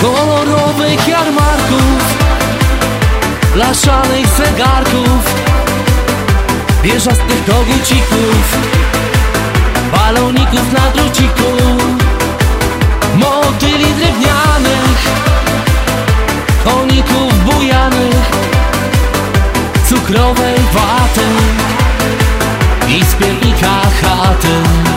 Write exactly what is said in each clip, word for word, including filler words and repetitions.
kolorowych jarmarków, blaszanych zegarków, wieżastych kogucików, baloników na druciku, motyli drewnianych, koników bujanych, cukrowej waty i z piernika chaty.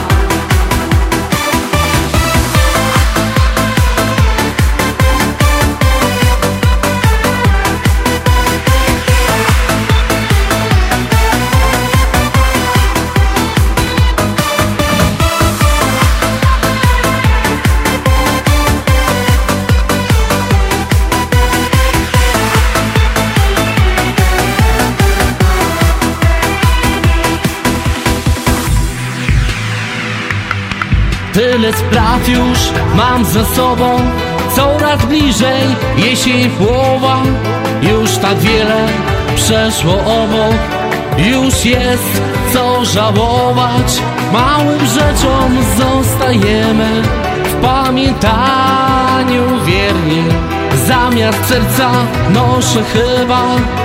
Tyle spraw już mam za sobą, coraz bliżej jesień połowa. Już tak wiele przeszło obok, już jest co żałować. Małym rzeczom zostajemy w pamiętaniu wierni. Zamiast serca noszę chyba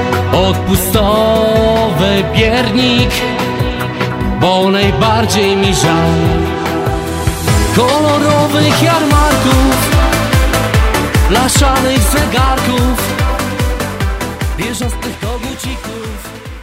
odpustowy piernik, bo najbardziej mi żal kolorowych jarmarków, blaszanych zegarków, wieżastych kogucików.